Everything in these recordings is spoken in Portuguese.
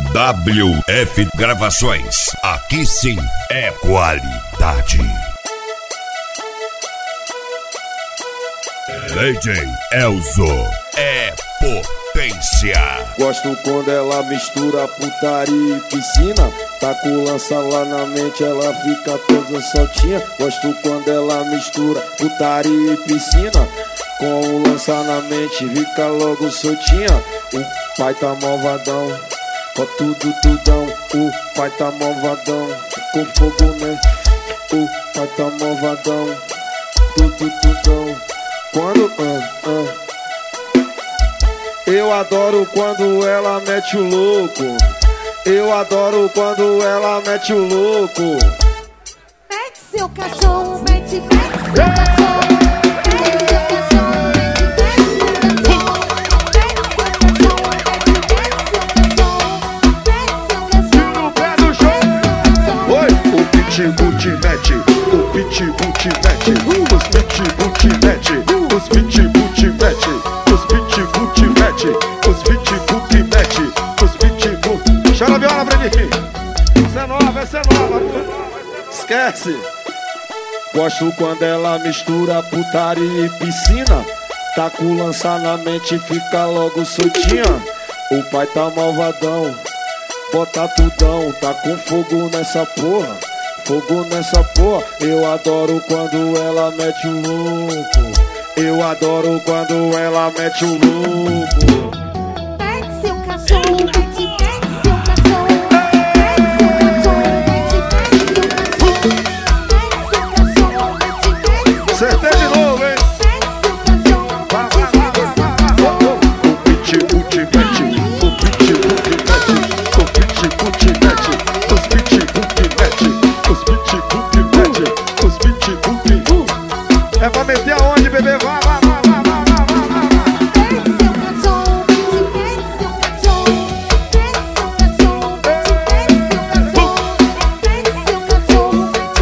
WF Gravações. Aqui sim é qualidade. DJ Elzo é potência. Gosto quando ela mistura putaria e piscina. Tá com lança lá na mente, ela fica toda soltinha. Gosto quando ela mistura putaria e piscina. Com o lança na mente, fica logo soltinha. O pai tá malvadão, ó tudo tudão. O pai tá malvadão, com fogo, né? O pai tá malvadão, tudo tudão. Quando eu adoro quando ela mete o louco. Eu adoro quando ela mete o louco. Mete seu cachorro, mete seu cachorro. Pitbull te mete, o pitbull te mete, os pitbull te mete, os pitbull te mete, os pitbull te mete, os pitbull te mete, os pitbull. Chora a viola pra mim. Essa é nova. Esquece. Gosto quando ela mistura putaria e piscina. Tá com lança na mente, fica logo soltinha. O pai tá malvadão, bota tudão, tá com fogo nessa porra. Fogo nessa porra, eu adoro quando ela mete o louco. Eu adoro quando ela mete o louco. Mete seu cachorro, mete seu cachorro. Mete seu cachorro, mete seu cachorro. Acertei de novo, hein? O pitbull te mete, o pitbull te mete, o pitbull te mete, os pitbull te mete. Os pitbull te mete, os pitbull te... É pra meter aonde, bebê? Vai. Mete seu cachorro, mete seu cachorro. Mete seu cachorro, mete seu cachorro. Mete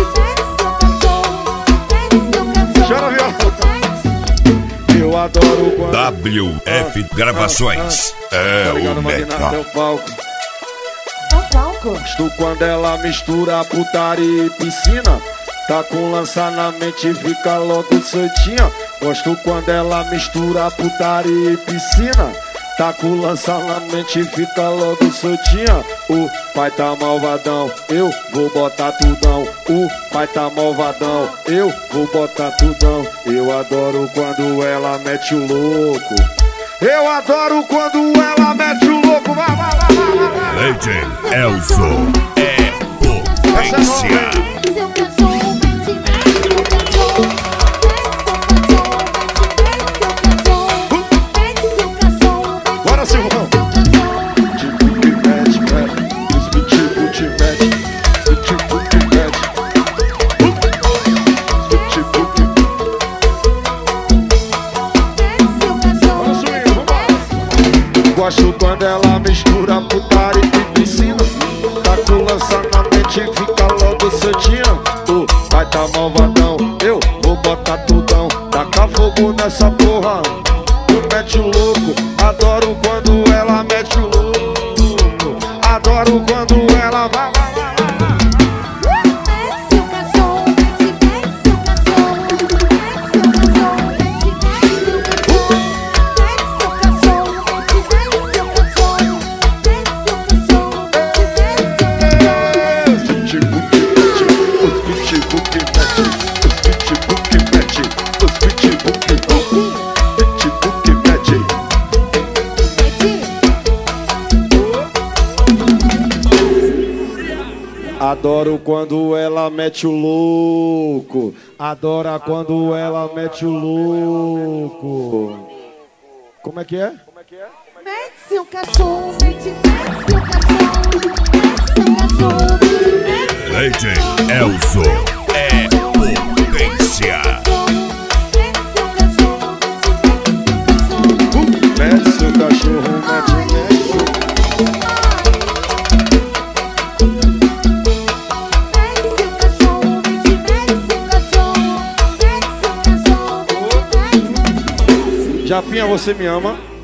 seu cachorro. Chora, viola. Eu adoro quando... WF Gravações é Obrigado, o Magnata, é melhor. o palco. É o palco. Gosto quando ela mistura putaria e piscina. Tá com lança na mente, fica logo soltinha. Gosto quando ela mistura putaria e piscina. Tá com lança na mente, fica logo soltinha. O pai tá malvadão, eu vou botar tudão. O pai tá malvadão, eu vou botar tudão. Eu adoro quando ela mete o louco. Eu adoro quando ela mete o louco. Vai. DJ Elzo é potência. Seu cachorro, mete seu cachorro. Mete seu cachorro. Bora, Silvão. Pitbull te mete, os pitbull te mete, pitbull te mete, os pitbull te mete. Bora, swing, vambora. Gosto quando ela mistura putaria e piscina. Tá com lança na mente, fica logo soltinha. O pai tá malvadão, eu vou botar tudão. Taca fogo nessa porra, tu mete o louco. Adoro quando ela mete o louco. Adoro quando ela vai. Mete seu cachorro, mete seu cachorro. Mete seu cachorro, mete seu cachorro. Mete seu cachorro, mete seu cachorro. Mete seu cachorro, mete seu cachorro. Os pitbull te mete, os pitbull te mete, os pitbull te mete, pitbull te mete. Adoro quando ela mete o louco. Adora quando ela mete o louco. Como é que é? Mete seu cachorro, mete seu cachorro. Mete seu cachorro, DJ Elzo é potência. Mete seu cachorro, mete. Japinha, você me ama?